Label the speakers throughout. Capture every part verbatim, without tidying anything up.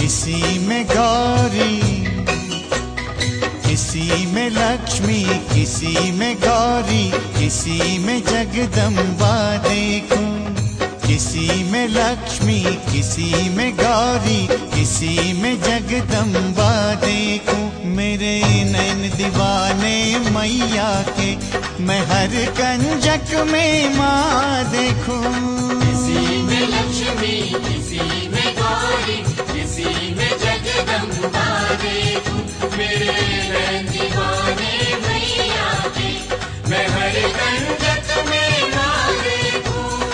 Speaker 1: किसी में गौरी, किसी में लक्ष्मी, किसी में गौरी, किसी में जगदम्बा देखो। किसी में लक्ष्मी, किसी में गौरी, किसी में जगदम्बा देखो। मेरे नैन दीवाने मैया के, मैं हर कंजक में माँ देखूं।
Speaker 2: किसी में लक्ष्मी, किसी में गौरी, किसी में जगदम्बा देखूं। मेरे नैन दीवाने मैया के, मैं हर कंजक में माँ देखूं।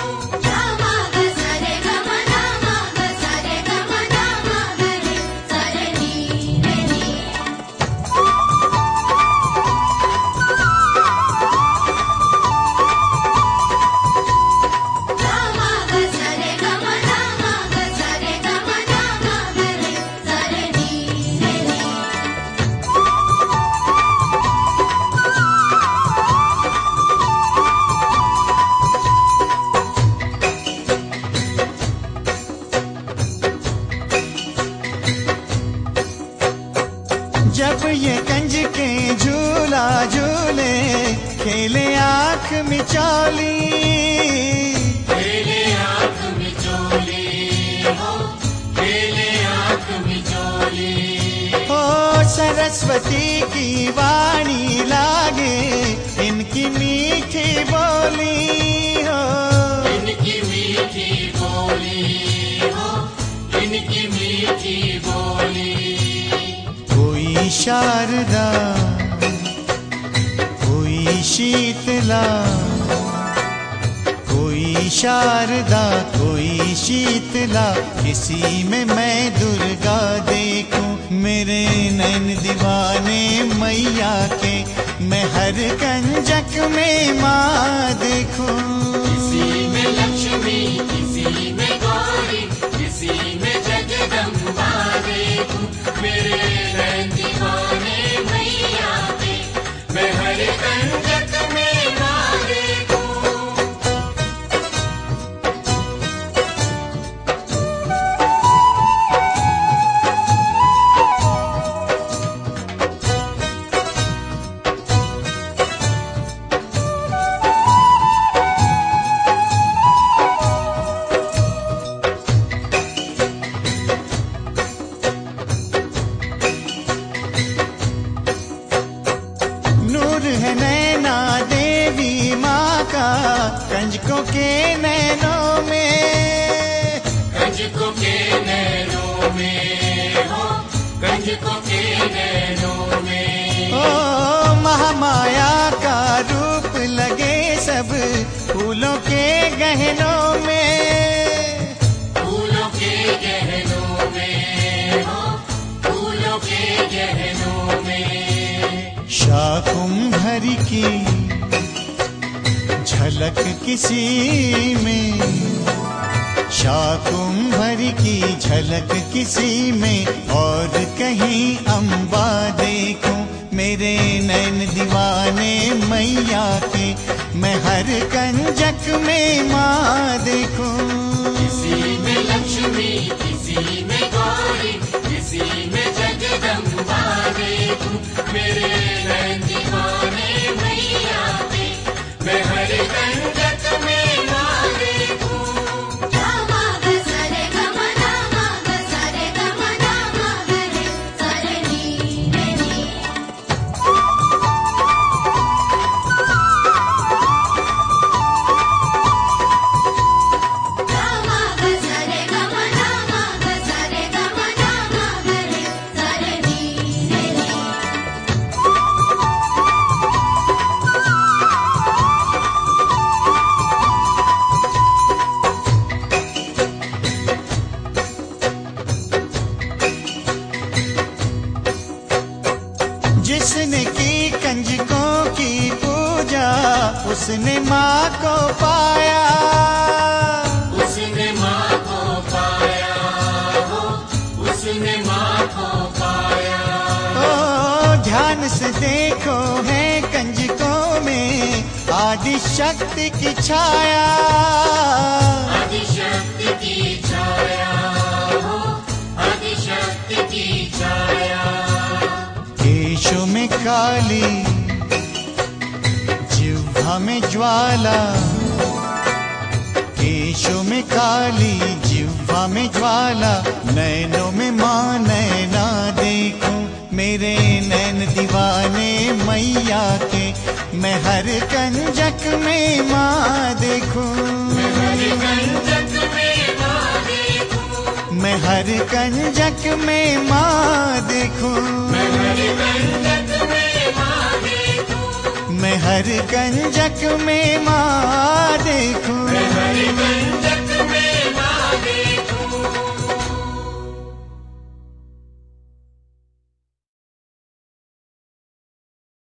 Speaker 1: जब ये कंजके झूला झूले, खेले आँख मिचौली,
Speaker 2: खेले आँख मिचौली हो, खेले आँख मिचौली।
Speaker 1: हो सरस्वती की वाणी लागे, इनकी मीठी बोली हो।
Speaker 2: इनकी मीठी बोली हो, इनकी मीठी बोली।
Speaker 1: कोई शारदा, कोई शीतला, कोई शारदा, कोई शीतला, किसी में मैं दुर्गा देखूं। मेरे नैन दीवाने मैया के, मैं हर कंजक में माँ देखूं।
Speaker 2: किसी में लक्ष्मी, किसी में गौरी, किसी में जगदम्बा देखूं। मेरे नैन दीवाने मैया के, मैं हर कंजक में माँ देखूं।
Speaker 1: है नैना देवी माँ का, कंजकों के नैनों में,
Speaker 2: कंजकों के नैनों में हो, कंजकों के नैनों में।
Speaker 1: ओ महामाया का रूप लगे सब फूलों के गहनों में,
Speaker 2: फूलों के गहनों में हो, फूलों के गहनों में।
Speaker 1: शाकुंभरी की झलक किसी में, शाकुंभरी की झलक किसी में, और कहीं अम्बा देखूं। मेरे नैन दीवाने मैया के, मैं हर कंजक में माँ देखूं।
Speaker 2: किसी में लक्ष्मी, किसी में गौरी, किसी में जगदम्बा देखूं। मेरे नैन दीवाने मैया के, मैं हर कंजक में माँ देखूं।
Speaker 1: जिसने की कंजकों की पूजा, उसने माँ को पाया,
Speaker 2: उसने माँ को पाया हो, उसने माँ को पाया।
Speaker 1: ओ ध्यान से देखो है कंजकों में आदि शक्ति की छाया,
Speaker 2: आदि शक्ति की छाया हो, आदि शक्ति
Speaker 1: काली, जिह्वा में ज्वाला। केशों में काली, जिह्वा में ज्वाला, नैनों में माँ नैना देखूं। मेरे नैन दीवाने मैया के, मैं हर कंजक में माँ देखूं।
Speaker 2: मैं हर कंजक में माँ देखूं।
Speaker 1: मैं हर कंजक में माँ देखूं।
Speaker 2: मैं हर कंजक में माँ देखूं।
Speaker 1: मैं हर कंजक में माँ देखूं।